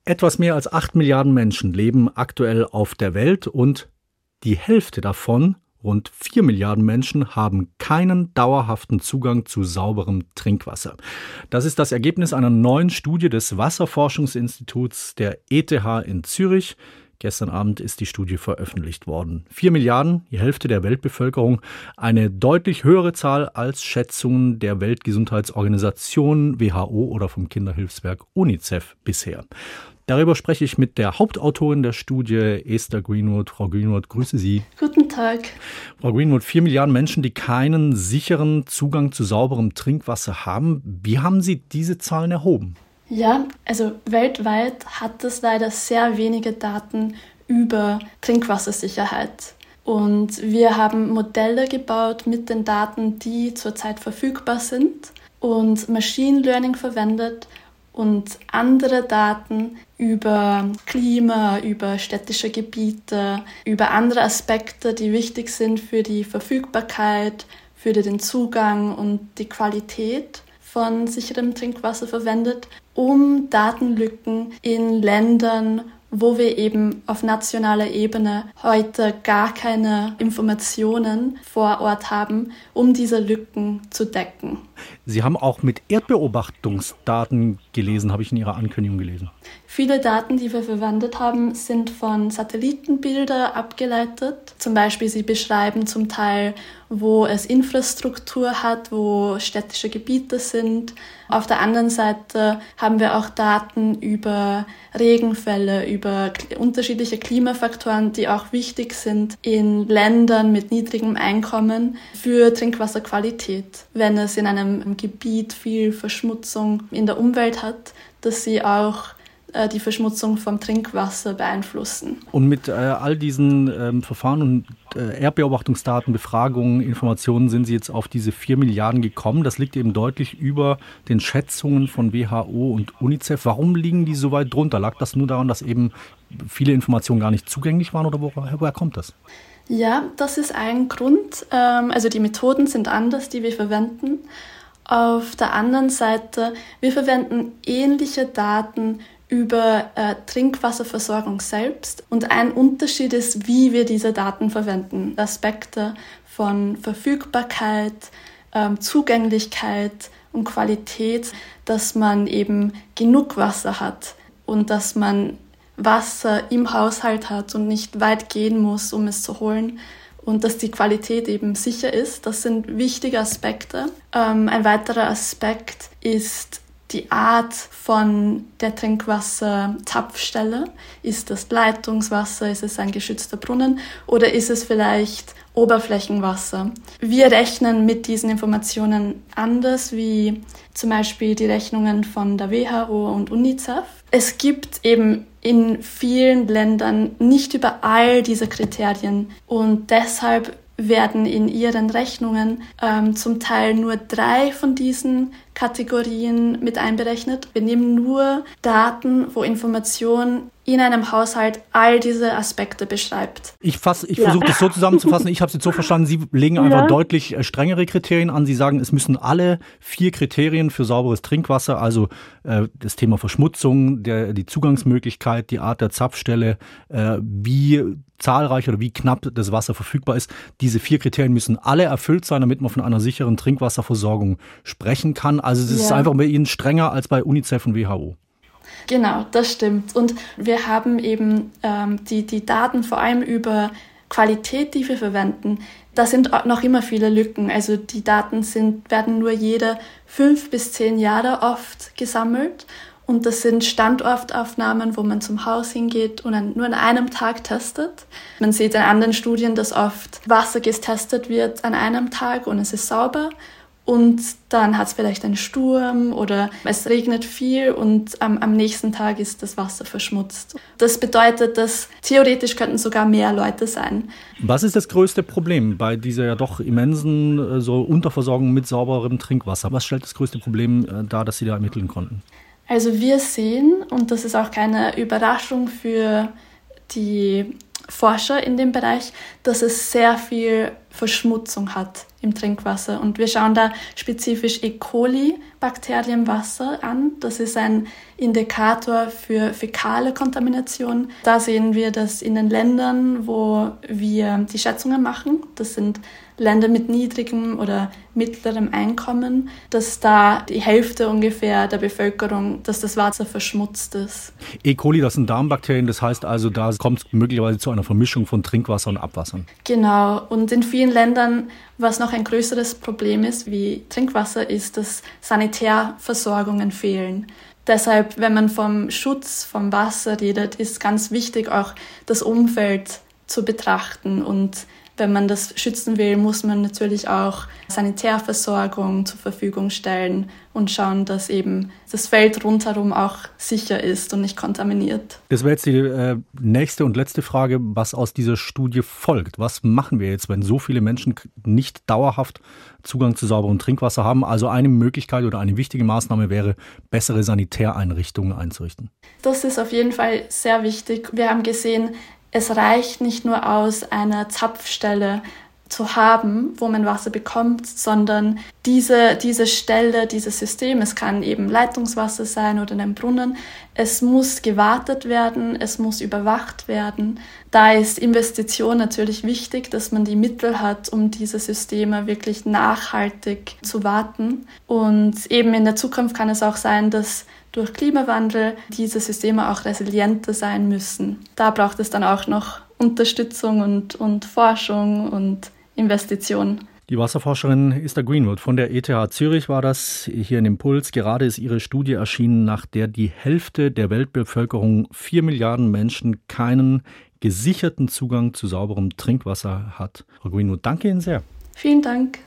Etwas mehr als 8 Milliarden Menschen leben aktuell auf der Welt und die Hälfte davon, rund 4 Milliarden Menschen, haben keinen dauerhaften Zugang zu sauberem Trinkwasser. Das ist das Ergebnis einer neuen Studie des Wasserforschungsinstituts der ETH in Zürich. Gestern Abend ist die Studie veröffentlicht worden. 4 Milliarden, die Hälfte der Weltbevölkerung, eine deutlich höhere Zahl als Schätzungen der Weltgesundheitsorganisation WHO oder vom Kinderhilfswerk UNICEF bisher. Darüber spreche ich mit der Hauptautorin der Studie, Esther Greenwood. Frau Greenwood, grüße Sie. Guten Tag. Frau Greenwood, 4 Milliarden Menschen, die keinen sicheren Zugang zu sauberem Trinkwasser haben. Wie haben Sie diese Zahlen erhoben? Ja, also weltweit hat es leider sehr wenige Daten über Trinkwassersicherheit. Und wir haben Modelle gebaut mit den Daten, die zurzeit verfügbar sind, und Machine Learning verwendet und andere Daten über Klima, über städtische Gebiete, über andere Aspekte, die wichtig sind für die Verfügbarkeit, für den Zugang und die Qualität von sicherem Trinkwasser verwendet, um Datenlücken in Ländern, wo wir eben auf nationaler Ebene heute gar keine Informationen vor Ort haben, um diese Lücken zu decken. Sie haben auch mit Erdbeobachtungsdaten gelesen, habe ich in Ihrer Ankündigung gelesen. Viele Daten, die wir verwendet haben, sind von Satellitenbildern abgeleitet. Zum Beispiel, sie beschreiben zum Teil, wo es Infrastruktur hat, wo städtische Gebiete sind. Auf der anderen Seite haben wir auch Daten über Regenfälle, über unterschiedliche Klimafaktoren, die auch wichtig sind in Ländern mit niedrigem Einkommen für Trinkwasserqualität. Wenn es in einem Gebiet viel Verschmutzung in der Umwelt hat, dass sie auch die Verschmutzung vom Trinkwasser beeinflussen. Und mit all diesen Verfahren und Erdbeobachtungsdaten, Befragungen, Informationen sind Sie jetzt auf diese 4 Milliarden gekommen. Das liegt eben deutlich über den Schätzungen von WHO und UNICEF. Warum liegen die so weit drunter? Lag das nur daran, dass eben viele Informationen gar nicht zugänglich waren, oder woher kommt das? Ja, das ist ein Grund. Also die Methoden sind anders, die wir verwenden. Auf der anderen Seite, wir verwenden ähnliche Daten über Trinkwasserversorgung selbst. Und ein Unterschied ist, wie wir diese Daten verwenden. Aspekte von Verfügbarkeit, Zugänglichkeit und Qualität, dass man eben genug Wasser hat und dass man Wasser im Haushalt hat und nicht weit gehen muss, um es zu holen. Und dass die Qualität eben sicher ist. Das sind wichtige Aspekte. Ein weiterer Aspekt ist die Art von der Trinkwasserzapfstelle. Ist das Leitungswasser, ist es ein geschützter Brunnen oder ist es vielleicht Oberflächenwasser? Wir rechnen mit diesen Informationen anders, wie zum Beispiel die Rechnungen von der WHO und UNICEF. Es gibt eben in vielen Ländern nicht überall diese Kriterien und deshalb werden in ihren Rechnungen zum Teil nur 3 von diesen Kategorien mit einberechnet. Wir nehmen nur Daten, wo Information in einem Haushalt all diese Aspekte beschreibt. Ich versuche das so zusammenzufassen. Ich habe es jetzt so verstanden, Sie legen einfach deutlich strengere Kriterien an. Sie sagen, es müssen alle 4 Kriterien für sauberes Trinkwasser, also das Thema Verschmutzung, die Zugangsmöglichkeit, die Art der Zapfstelle, wie zahlreich oder wie knapp das Wasser verfügbar ist. Diese 4 Kriterien müssen alle erfüllt sein, damit man von einer sicheren Trinkwasserversorgung sprechen kann. Also es ist einfach bei Ihnen strenger als bei UNICEF und WHO. Genau, das stimmt. Und wir haben eben die Daten vor allem über Qualität, die wir verwenden. Da sind noch immer viele Lücken. Also die Daten werden nur jede 5 bis 10 Jahre oft gesammelt. Und das sind Standortaufnahmen, wo man zum Haus hingeht und nur an einem Tag testet. Man sieht in anderen Studien, dass oft Wasser getestet wird an einem Tag und es ist sauber. Und dann hat es vielleicht einen Sturm oder es regnet viel und am nächsten Tag ist das Wasser verschmutzt. Das bedeutet, dass theoretisch könnten sogar mehr Leute sein. Was ist das größte Problem bei dieser ja doch immensen Unterversorgung mit sauberem Trinkwasser? Was stellt das größte Problem dar, das Sie da ermitteln konnten? Also wir sehen, und das ist auch keine Überraschung für die Forscher in dem Bereich, dass es sehr viel Verschmutzung hat im Trinkwasser. Und wir schauen da spezifisch E. coli-Bakterien im Wasser an. Das ist ein Indikator für fäkale Kontamination. Da sehen wir, dass in den Ländern, wo wir die Schätzungen machen, das sind Länder mit niedrigem oder mittlerem Einkommen, dass da die Hälfte ungefähr der Bevölkerung, dass das Wasser verschmutzt ist. E. coli, das sind Darmbakterien, das heißt also, da kommt es möglicherweise zu einer Vermischung von Trinkwasser und Abwassern. Genau, und in vielen Ländern, was noch ein größeres Problem ist wie Trinkwasser, ist, dass Sanitärversorgungen fehlen. Deshalb, wenn man vom Schutz vom Wasser redet, ist ganz wichtig, auch das Umfeld zu betrachten. Und wenn man das schützen will, muss man natürlich auch Sanitärversorgung zur Verfügung stellen und schauen, dass eben das Feld rundherum auch sicher ist und nicht kontaminiert. Das wäre jetzt die nächste und letzte Frage, was aus dieser Studie folgt. Was machen wir jetzt, wenn so viele Menschen nicht dauerhaft Zugang zu sauberem Trinkwasser haben? Also eine Möglichkeit oder eine wichtige Maßnahme wäre, bessere Sanitäreinrichtungen einzurichten. Das ist auf jeden Fall sehr wichtig. Wir haben gesehen, es reicht nicht nur aus, eine Zapfstelle zu haben, wo man Wasser bekommt, sondern diese Stelle, dieses System, es kann eben Leitungswasser sein oder ein Brunnen, es muss gewartet werden, es muss überwacht werden. Da ist Investition natürlich wichtig, dass man die Mittel hat, um diese Systeme wirklich nachhaltig zu warten. Und eben in der Zukunft kann es auch sein, dass durch Klimawandel diese Systeme auch resilienter sein müssen. Da braucht es dann auch noch Unterstützung und Forschung und Investitionen. Die Wasserforscherin Esther Greenwood von der ETH Zürich war das hier in Impuls. Gerade ist ihre Studie erschienen, nach der die Hälfte der Weltbevölkerung, 4 Milliarden Menschen, keinen gesicherten Zugang zu sauberem Trinkwasser hat. Frau Greenwood, danke Ihnen sehr. Vielen Dank.